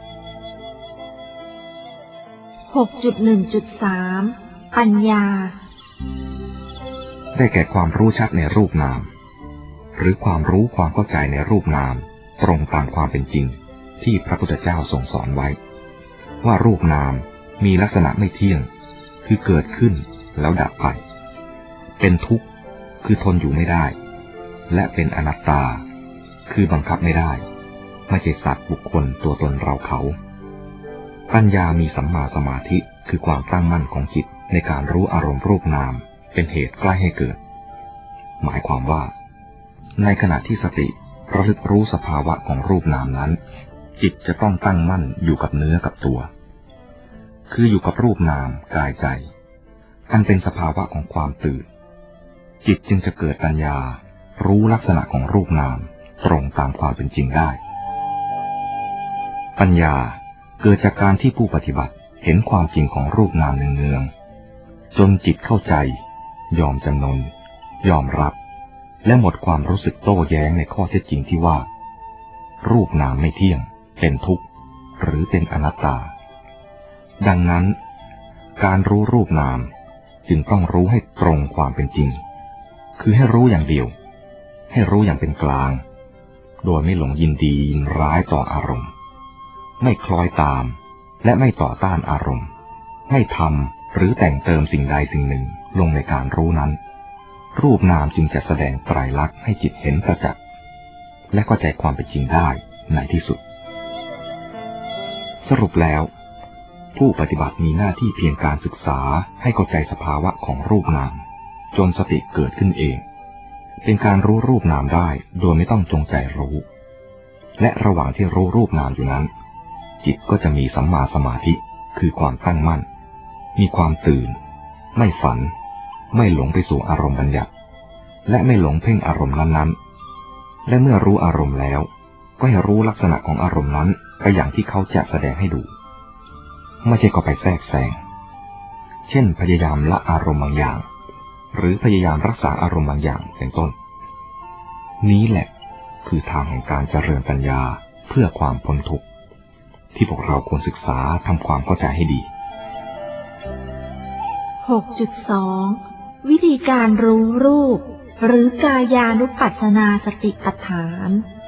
หกจุดหนึ่งจุดสาม ปัญญาได้แก่ความรู้ชัดในรูปนามหรือความรู้ความเข้าใจในรูปนามตรงตามความเป็นจริงที่พระพุทธเจ้าทรงสอนไว้ว่ารูปนามมีลักษณะไม่เที่ยงคือเกิดขึ้นแล้วดับไปเป็นทุกข์คือทนอยู่ไม่ได้และเป็นอนัตตาคือบังคับไม่ได้ไม่ใช่สัตว์บุคคลตัวตนเราเขาปัญญามีสัมมาสมาธิคือความตั้งมั่นของจิตในการรู้อารมณ์รูปนามเป็นเหตุใกล้ให้เกิดหมายความว่าในขณะที่สติระลึกรู้สภาวะของรูปนามนั้นจิตจะต้องตั้งมั่นอยู่กับเนื้อกับตัวคืออยู่กับรูปนามกายใจอันเป็นสภาวะของความตื่นจิตจึงจะเกิดปัญญารู้ลักษณะของรูปนามตรงตามความเป็นจริงได้ปัญญาเกิดจากการที่ผู้ปฏิบัติเห็นความจริงของรูปนามเนืองๆจนจิตเข้าใจยอมจำนนยอมรับและหมดความรู้สึกโต้แย้งในข้อเท็จจริงที่ว่ารูปนามไม่เที่ยงเป็นทุกข์หรือเป็นอนัตตาดังนั้นการรู้รูปนามจึงต้องรู้ให้ตรงความเป็นจริงคือให้รู้อย่างเดียวให้รู้อย่างเป็นกลางโดยไม่หลงยินดียินร้ายต่ออารมณ์ไม่คล้อยตามและไม่ต่อต้านอารมณ์ไม่ทำหรือแต่งเติมสิ่งใดสิ่งหนึ่งลงในการรู้นั้นรูปนามจึงจะแสดงไตรลักษณ์ให้จิตเห็นประจักษ์และเข้าใจความเป็นจริงได้ในที่สุดสรุปแล้วผู้ปฏิบัติมีหน้าที่เพียงการศึกษาให้เข้าใจสภาวะของรูปนามจนสติเกิดขึ้นเองเป็นการรู้รูปนามได้โดยไม่ต้องจงใจรู้และระหว่างที่รู้รูปนามอยู่นั้นจิตก็จะมีสัมมาสมาธิคือความตั้งมั่นมีความตื่นไม่ฝันไม่หลงไปสู่อารมณ์บัญญัติและไม่หลงเพ่งอารมณ์นั้นๆและเมื่อรู้อารมณ์แล้วก็ให้รู้ลักษณะของอารมณ์นั้นไปอย่างที่เขาจะแสดงให้ดูไม่ใช่ก็ไปแทรกแซงเช่นพยายามละอารมณ์บางอย่างหรือพยายามรักษาอารมณ์บางอย่างเป็นต้นนี้แหละคือทางแห่งการเจริญปัญญาเพื่อความพ้นทุกข์ที่พวกเราควรศึกษาทำความเข้าใจให้ดีหกจุดสอง วิธีการรู้รูปหรือกายานุปัสสนาสติปัฏฐาน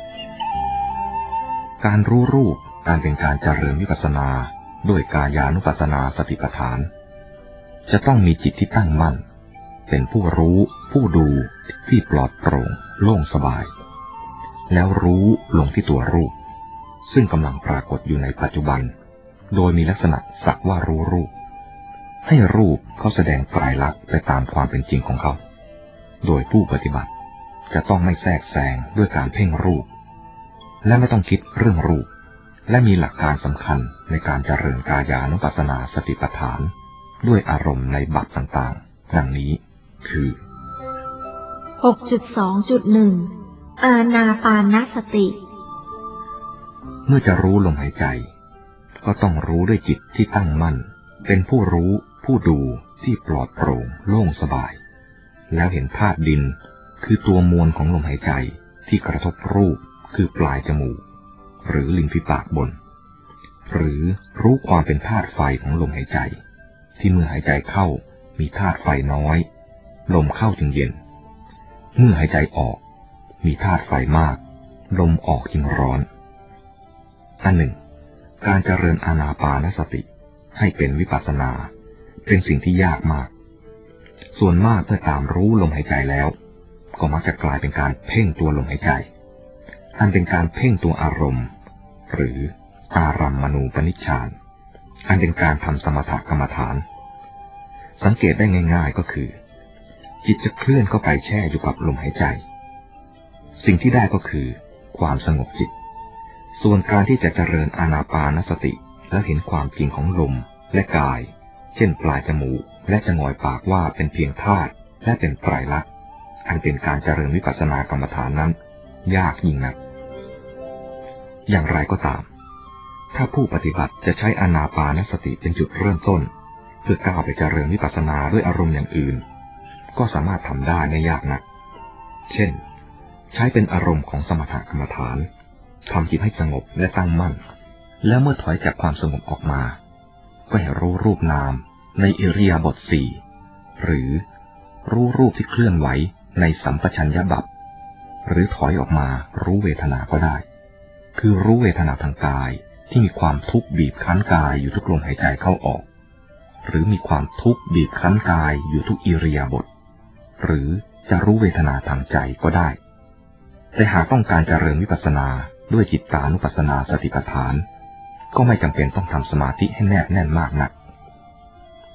การรู้รูปการเป็นการเจริญวิปัสสนาด้วยกายานุปัสสนาสติปัฏฐานจะต้องมีจิตที่ตั้งมั่นเป็นผู้รู้ผู้ดูที่ปลอดโปร่งโล่งสบายแล้วรู้ลงที่ตัวรูปซึ่งกำลังปรากฏอยู่ในปัจจุบันโดยมีลักษณะสักว่ารู้รูปให้รูปเขาแสดงไตรลักษณ์ไปตามความเป็นจริงของเขาโดยผู้ปฏิบัติจะต้องไม่แทรกแซงด้วยการเพ่งรูปและไม่ต้องคิดเรื่องรูปและมีหลักการสำคัญในการเจริญกายานุปัสสนาสติปัฏฐานด้วยอารมณ์ในบัพต่างๆดังนี้คือหกจุดสองจุดหนึ่ง อานาปานสติเมื่อจะรู้ลมหายใจก็ต้องรู้ด้วยจิตที่ตั้งมั่นเป็นผู้รู้ผู้ดูที่ปลอดโปร่งโล่งสบายแล้วเห็นธาตุดินคือตัวมวลของลมหายใจที่กระทบรูปคือปลายจมูกหรือริมฝีปากบนหรือรู้ความเป็นธาตุไฟของลมหายใจที่เมื่อหายใจเข้ามีธาตุไฟน้อยลมเข้าจึงเย็นเมื่อหายใจออกมีธาตุไฟมากลมออกจึงร้อนอันหนึ่งการเจริญอานาปานสติให้เป็นวิปัสสนาเป็นสิ่งที่ยากมากส่วนมากเมื่อตามรู้ลมหายใจแล้วก็มักจะกลายเป็นการเพ่งตัวลมหายใจอันเป็นการเพ่งตัวอารมณ์หรืออารัมมณูปนิชฌานอันเป็นการทำสมถกรรมฐานสังเกตได้ง่ายๆก็คือจิตจะเคลื่อนเข้าไปแช่อยู่กับลมหายใจสิ่งที่ได้ก็คือความสงบจิตส่วนการที่จะเจริญอานาปานสติแล้วเห็นความจริงของลมและกายเช่นปลายจมูกและจงอยปากว่าเป็นเพียงธาตุและเป็นไตรลักษณ์อันเป็นการเจริญวิปัสสนากรรมฐานนั้นยากยิ่งนักอย่างไรก็ตามถ้าผู้ปฏิบัติจะใช้อานาปานสติเป็นจุดเริ่มต้นเพื่อก้าวไปเจริญวิปัสสนาด้วยอารมณ์อย่างอื่นก็สามารถทำได้ไม่ยากนักเช่นใช้เป็นอารมณ์ของสมถกรรมฐานทำจิตให้สงบและตั้งมั่นแล้วเมื่อถอยจากความสงบออกมาก็ให้รู้รูปนามในอิริยาบถสี่หรือรู้รูปที่เคลื่อนไหวในสัมปชัญญะบัพหรือถอยออกมารู้เวทนาก็ได้คือรู้เวทนาทางกายที่มีความทุกข์บีบคั้นกายอยู่ทุกลมหายใจเข้าออกหรือมีความทุกข์บีบคั้นกายอยู่ทุกอิริยาบถหรือจะรู้เวทนาทางใจก็ได้แต่หากต้องการเจริญวิปัสสนาด้วยจิตตานุปัสสนาสติปัฏฐานก็ไม่จำเป็นต้องทำสมาธิให้แนบแน่นมากนัก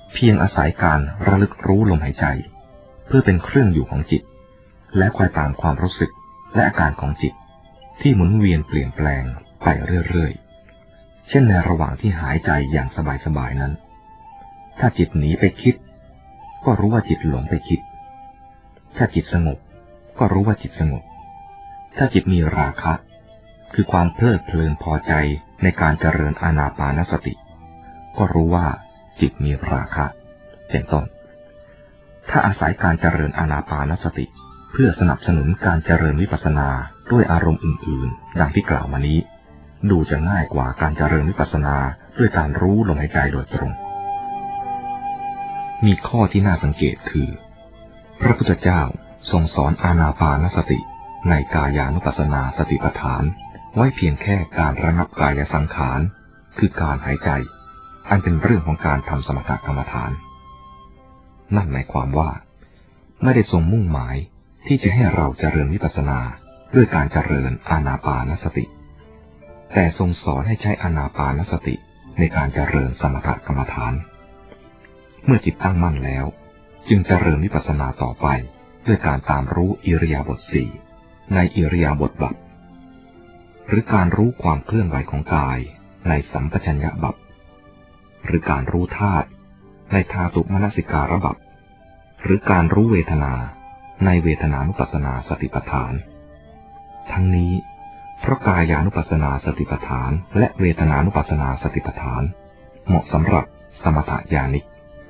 เพียงอาศัยการระลึกรู้ลมหายใจเพื่อเป็นเครื่องอยู่ของจิตและคอยตามความรู้สึกและอาการของจิตที่หมุนเวียนเปลี่ยนแปลงไปเรื่อยๆเช่นในระหว่างที่หายใจอย่างสบายๆนั้นถ้าจิตหนีไปคิดก็รู้ว่าจิตหลงไปคิดถ้าจิตสงบก็รู้ว่าจิตสงบถ้าจิตมีราคะคือความเพลิดเพลินพอใจในการเจริญอานาปานสติก็รู้ว่าจิตมีราคะเป็นต้นถ้าอาศัยการเจริญอานาปานสติเพื่อสนับสนุนการเจริญวิปัสสนาด้วยอารมณ์อื่นๆดังที่กล่าวมานี้ดูจะง่ายกว่าการเจริญวิปัสสนาด้วยการรู้ลมหายใจโดยตรงมีข้อที่น่าสังเกตคือพระพุทธเจ้าทรงสอนอานาปานสติในกายานุปัสสนาสติปัฏฐานไว้เพียงแค่การระงับกายสังขารคือการหายใจอันเป็นเรื่องของการทำสมถกรรมฐานนั่นหมายความว่าไม่ได้ทรงมุ่งหมายที่จะให้เราเจริญวิปัสสนาด้วยการเจริญอานาปานสติแต่ทรงสอนให้ใช้อานาปานสติในการเจริญสมถกรรมฐานเมื่อจิตตั้งมั่นแล้วจึงเจริญวิปัสสนาต่อไปด้วยการตามรู้อิริยาบถสี่ในอิริยาบถบัพหรือการรู้ความเคลื่อนไหวของกายในสัมปชัญญะบัพหรือการรู้ธาตุในธาตุมนสิการบัพหรือการรู้เวทนาในเวทนานุปัสสนาสติปัฏฐานทั้งนี้เพราะกายานุปัสสนาสติปัฏฐานและเวทนานุปัสสนาสติปัฏฐานเหมาะสำหรับสมถญาณิก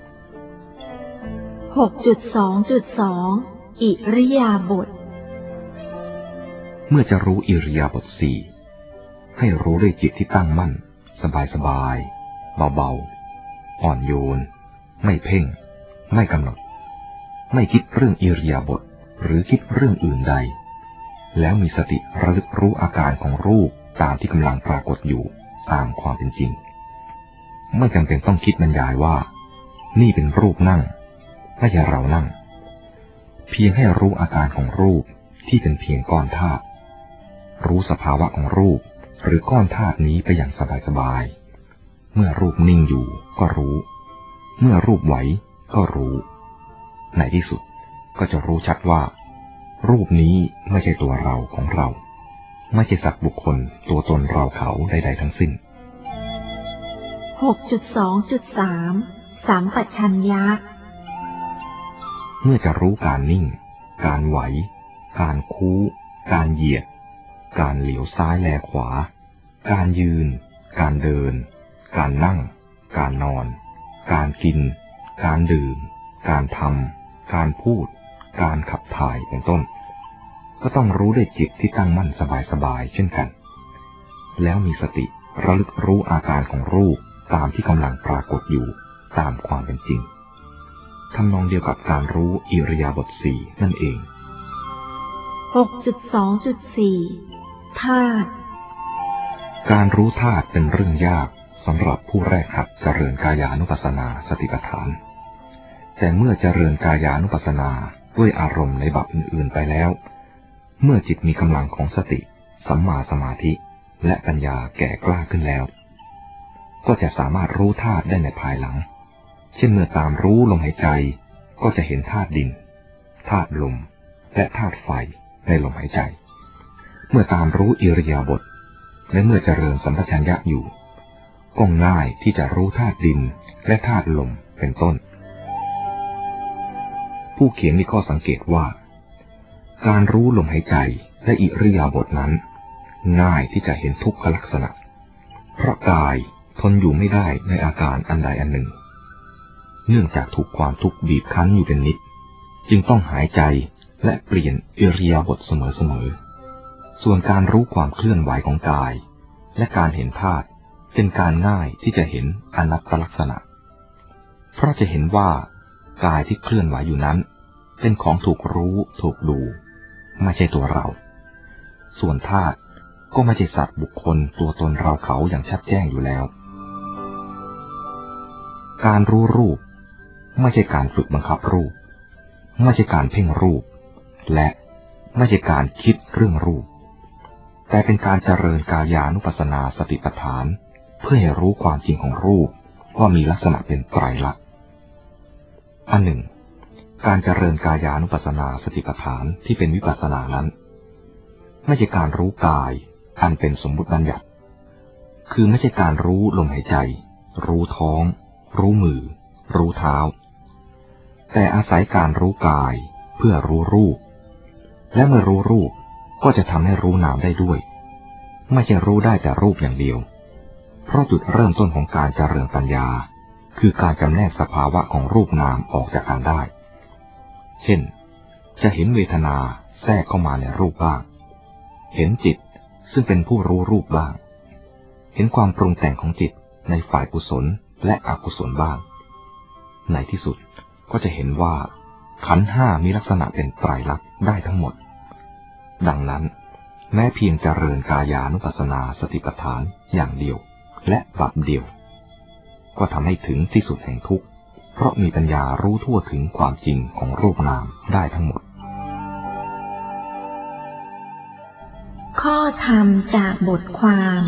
หกจุดสองจุดสอง อิริยาบถเมื่อจะรู้อิริยาบถสี่ให้รู้ด้วยจิตที่ตั้งมั่นสบายๆเบาๆอ่อนโยนไม่เพ่งไม่กำหนดไม่คิดเรื่องอิริยาบถหรือคิดเรื่องอื่นใดแล้วมีสติระลึกรู้อาการของรูปตามที่กำลังปรากฏอยู่ตามความเป็นจริงไม่จำเป็นต้องคิดบรรยายว่านี่เป็นรูปนั่งไม่ใช่เรานั่งเพียงให้รู้อาการของรูปที่เป็นเพียงก้อนธาตุรู้สภาวะของรูปหรือก้อนธาตุนี้ไปอย่างสบายๆเมื่อรูปนิ่งอยู่ก็รู้เมื่อรูปไหวก็รู้ในที่สุดก็จะรู้ชัดว่ารูปนี้ไม่ใช่ตัวเราของเราไม่ใช่สัตว์บุคคลตัวตนเราเขาใดๆทั้งสิ้นหกจุดสองจุดสาม สัมปชัญญะเมื่อจะรู้การนิ่งการไหวการคู้การเหยียดการเหลียวซ้ายแลขวาการยืนการเดินการนั่งการนอนการกินการดื่มการทำการพูดการขับถ่ายเป็นต้นก็ต้องรู้ด้วยจิตที่ตั้งมั่นสบายๆเช่นกันแล้วมีสติระลึกรู้อาการของรูปตามที่กำลังปรากฏอยู่ตามความเป็นจริงทำนองเดียวกับการรู้อิริยาบถสี่นั่นเองหกจุดสองจุดสี่ ธาตุการรู้ธาตุเป็นเรื่องยากสำหรับผู้แรกหัดเจริญกายานุปัสสนาสติปัฏฐานแต่เมื่อเจริญกายานุปัสสนาด้วยอารมณ์ในบัพอื่นๆไปแล้วเมื่อจิตมีกำลังของสติสัมมาสมาธิและปัญญาแก่กล้าขึ้นแล้วก็จะสามารถรู้ธาตุได้ในภายหลังเช่นเมื่อตามรู้ลมหายใจก็จะเห็นธาตุดินธาตุลมและธาตุไฟในลมหายใจเมื่อตามรู้อิริยาบถและเมื่อเจริญสัมปชัญญะอยู่ก็ง่ายที่จะรู้ธาตุดินและธาตุลมเป็นต้นผู้เขียนมีข้อสังเกตว่าการรู้ลมหายใจและอิริยาบถนั้นง่ายที่จะเห็นทุกขลักษณะเพราะกายทนอยู่ไม่ได้ในอาการอันใดอันหนึ่งเนื่องจากถูกความทุกข์บีบคั้นอยู่เป็นนิดจึงต้องหายใจและเปลี่ยนอิริยาบถเสมอๆส่วนการรู้ความเคลื่อนไหวของกายและการเห็นธาตุเป็นการง่ายที่จะเห็นอนัตตลักษณะเพราะจะเห็นว่ากายที่เคลื่อนไหวอยู่นั้นเป็นของถูกรู้ถูกดูไม่ใช่ตัวเราส่วนธาตุก็ไม่ใช่สัตว์บุคคลตัวตนเราเขาอย่างชัดแจ้งอยู่แล้วการรู้รูปไม่ใช่การฝึกบังคับรูปไม่ใช่การเพ่งรูปและไม่ใช่การคิดเรื่องรูปแต่เป็นการเจริญกายานุปัสสนาสติปัฏฐานเพื่อให้รู้ความจริงของรูปว่ามีลักษณะเป็นไตรลักษณ์อันหนึ่งการเจริญกายานุปัสสนาสติปัฏฐานที่เป็นวิปัสสนานั้นไม่ใช่การรู้กายอันเป็นสมมุติบัญญัติคือไม่ใช่การรู้ลมหายใจรู้ท้องรู้มือรู้เท้าแต่อาศัยการรู้กายเพื่อรู้รูปและเมื่อรู้รูปก็จะทำให้รู้นามได้ด้วยไม่ใช่รู้ได้แต่รูปอย่างเดียวเพราะจุดเริ่มต้นของการเจริญปัญญาคือการจำแนกสภาวะของรูปนามออกจากกันได้เช่นจะเห็นเวทนาแทรกเข้ามาในรูปบ้างเห็นจิตซึ่งเป็นผู้รู้รูปบ้างเห็นความปรุงแต่งของจิตในฝ่ายกุศลและอกุศลบ้างในที่สุดก็จะเห็นว่าขันธ์ห้ามีลักษณะเป็นไตรลักษณ์ได้ทั้งหมดดังนั้นแม้เพียงเจริญกายานุปัสสนาสติปัฏฐานอย่างเดียวและบัดเดียวก็ทำให้ถึงที่สุดแห่งทุกข์เพราะมีปัญญารู้ทั่วถึงความจริงของรูปนามได้ทั้งหมดข้อธรรมจากบทความ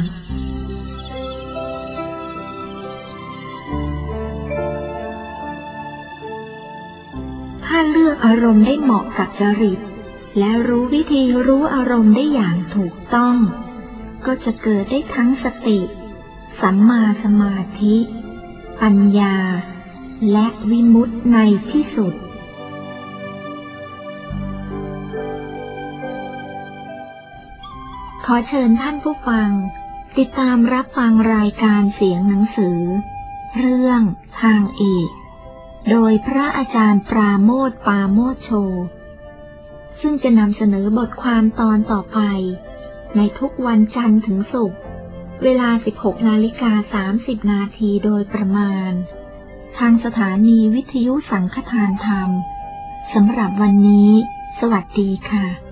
ถ้าเลือกอารมณ์ได้เหมาะกับจริตและรู้วิธีรู้อารมณ์ได้อย่างถูกต้องก็จะเกิดได้ทั้งสติสัมมาสมาธิปัญญาและวิมุตติในที่สุดขอเชิญท่านผู้ฟังติดตามรับฟังรายการเสียงหนังสือเรื่องทางเอกโดยพระอาจารย์ปราโมทย์ปาโมทโชซึ่งจะนำเสนอบทความตอนต่อไปในทุกวันจันทร์ถึงศุกร์เวลา สิบหกนาฬิกาสามสิบนาทีโดยประมาณทางสถานีวิทยุสังฆทานธรรมสำหรับวันนี้สวัสดีค่ะ